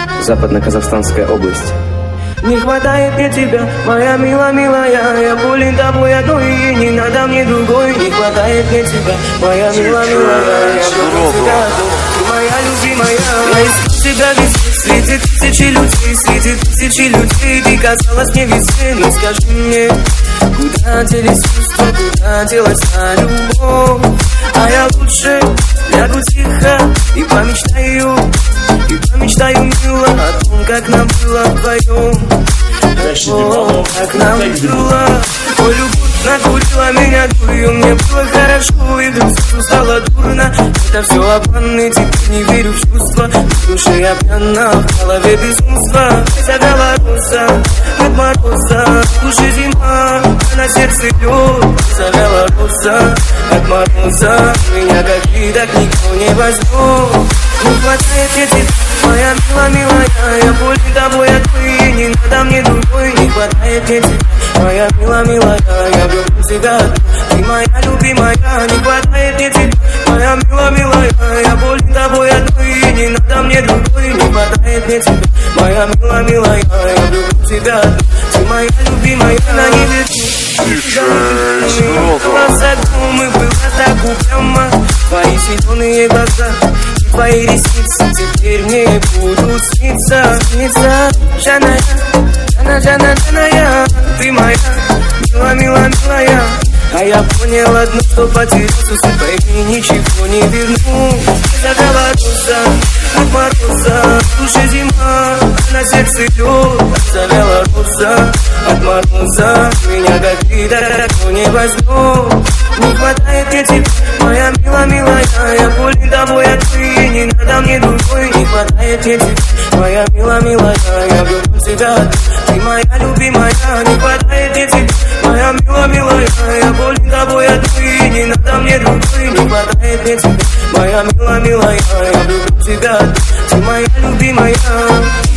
Западно-Казахстанская область. Не хватает мне тебя, моя милая, я болен тобой одной, и не надо мне другой. Не хватает мне тебя, моя милая, я люблю тебя, ты моя любимая. Я искал тебя везде, среди тысячи людей, ты казалась мне везде. Но скажи мне, куда делись чувства, куда делась та любовь? А я лучше лягу тихо и помечтаю, мило, о том, как нам было вдвоем. О, как нам было. Ой, любовь накурила меня дурью, мне было хорошо, и вдруг сразу стало дурно. Это все обманно, теперь не верю в чувства. В душе я пьяна, в голове безумство. Завяла роза от мороза, уже зима, а на сердце лед. Завяла роза от мороза, меня как видок никто не возьмет. Не хватает мне тебя, моя милая, я болен тобой одной, и не надо мне другой. Не хватает мне тебя, моя милая, я люблю тебя, ты моя любимая. Не хватает мне тебя, моя милая, я болен тобой одной, и не надо мне другой. Не хватает мне тебя, моя милая, я люблю тебя, ты моя любимая. На небе глаза думы, было так упрямо, твои зеленые глаза, твои ресницы теперь мне будут сниться. Жаная, ты моя, милая. А я понял одно, что потерялся судьбой и ничего не верну. Завяла роза от мороза, в душе зима, а на сердце лед. Завяла роза от мороза, меня как видок не возьмет. Не хватает мне тебя, моя милая, я болен тобой одной, и не надо мне другой. Не хватает мне тебя, моя милая, я люблю тебя, ты моя любимая. Не хватает мне тебя, моя милая, я болен тобой одной, и не надо мне другой. Не хватает мне тебя, моя милая, я люблю тебя, ты моя любимая.